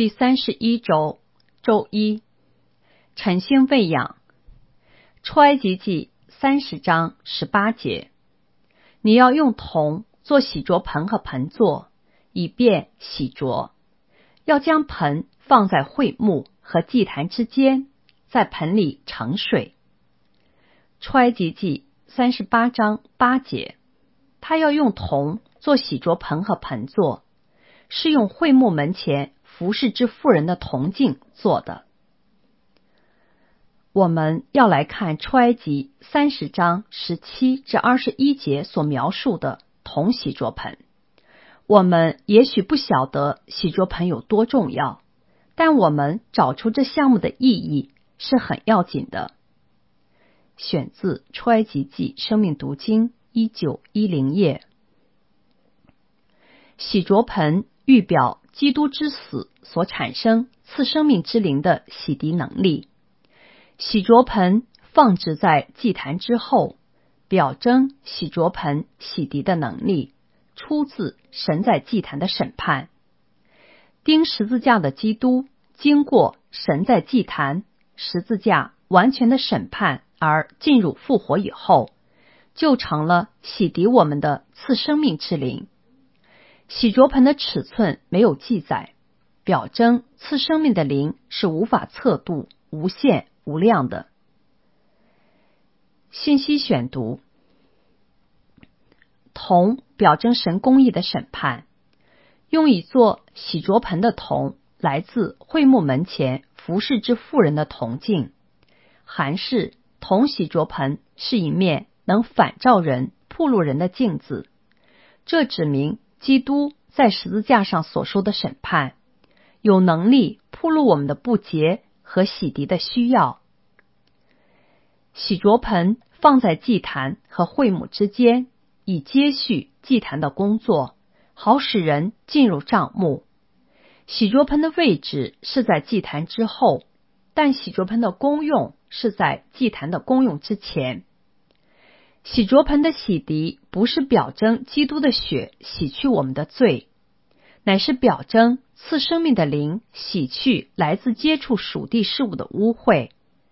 第31周，周一，晨星喂养。出埃及记30章18节，你要用铜做洗濯盆和盆座，以便洗濯。要将盆放在会幕和祭坛之间，在盆里盛水。出埃及记38章8节，他要用铜做洗濯盆和盆座，是用会幕门前服侍之妇人的铜镜做的。我们要来看出埃及30章17至21节所描述的铜洗濯盆。我们也许不晓得洗濯盆有多重要，但我们找出这项目的意义是很要紧的。选自出埃及记生命读经1910页。洗濯盆预表基督之死所产生赐生命之灵的洗涤能力。洗濯盆放置在祭坛之后，表征洗濯盆洗涤的能力出自神在祭坛的审判。钉十字架的基督经过神在祭坛十字架完全的审判而进入复活以后，就成了洗涤我们的赐生命之灵。洗濯盆的尺寸没有记载，表征赐生命的灵是无法测度、无限无量的。信息选读：铜表征神公义的审判，用以做洗濯盆的铜来自会幕门前服侍之妇人的铜镜，含是铜洗濯盆是一面能反照人、暴露人的镜子，这指明基督在十字架上所受的审判，有能力暴露我们的不洁和洗涤的需要。洗濯盆放在祭坛和会幕之间，以接续祭坛的工作，好使人进入帐幕。洗濯盆的位置是在祭坛之后，但洗濯盆的功用是在祭坛的功用之前。洗濯盆的洗涤不是表征基督的血洗去我们的罪，乃是表征赐生命的灵洗去来自接触属地事物的污秽。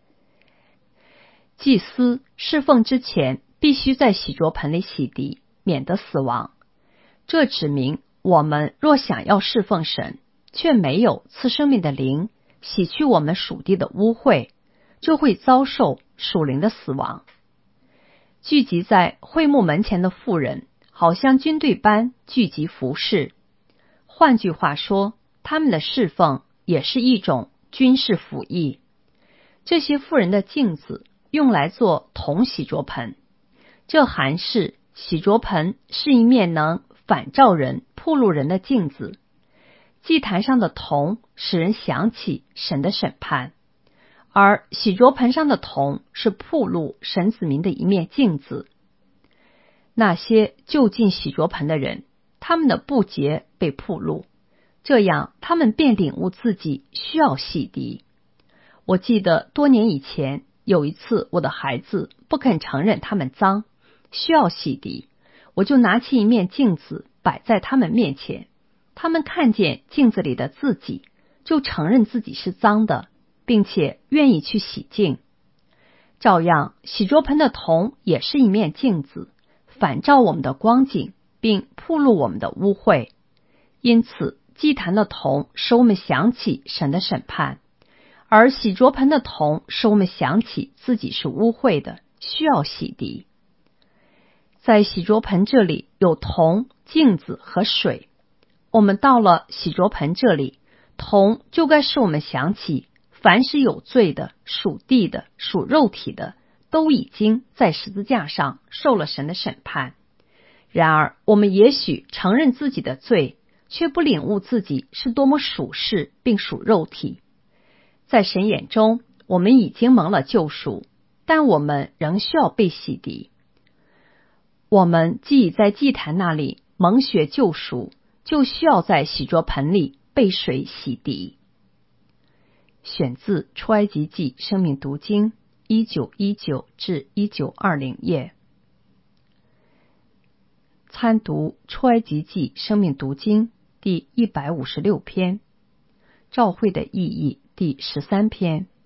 祭司侍奉之前必须在洗濯盆里洗涤，免得死亡。这指明我们若想要侍奉神，却没有赐生命的灵洗去我们属地的污秽，就会遭受属灵的死亡。聚集在会幕门前的妇人好像军队般聚集服侍，换句话说，他们的侍奉也是一种军事服役。这些妇人的镜子用来做铜洗濯盆，这含是洗濯盆是一面能反照人、暴露人的镜子。祭坛上的铜使人想起神的审判，而洗濯盆上的铜是暴露神子民的一面镜子。那些就近洗濯盆的人，他们的不洁被暴露，这样他们便领悟自己需要洗涤。我记得多年以前有一次，我的孩子不肯承认他们脏，需要洗涤，我就拿起一面镜子摆在他们面前，他们看见镜子里的自己，就承认自己是脏的，并且愿意去洗净。照样，洗濯盆的铜也是一面镜子，反照我们的光景，并暴露我们的污秽。因此，祭坛的铜使我们想起神的审判，而洗濯盆的铜使我们想起自己是污秽的，需要洗涤。在洗濯盆这里有铜、镜子和水。我们到了洗濯盆这里，铜就该使我们想起凡是有罪的、属地的、属肉体的，都已经在十字架上受了神的审判。然而，我们也许承认自己的罪，却不领悟自己是多么属世并属肉体。在神眼中，我们已经蒙了救赎，但我们仍需要被洗涤。我们既已在祭坛那里蒙血救赎，就需要在洗濯盆里被水洗涤。选自出埃及记生命读经1919至1920页。参读出埃及记生命读经第156篇。 召会的意义》第13篇。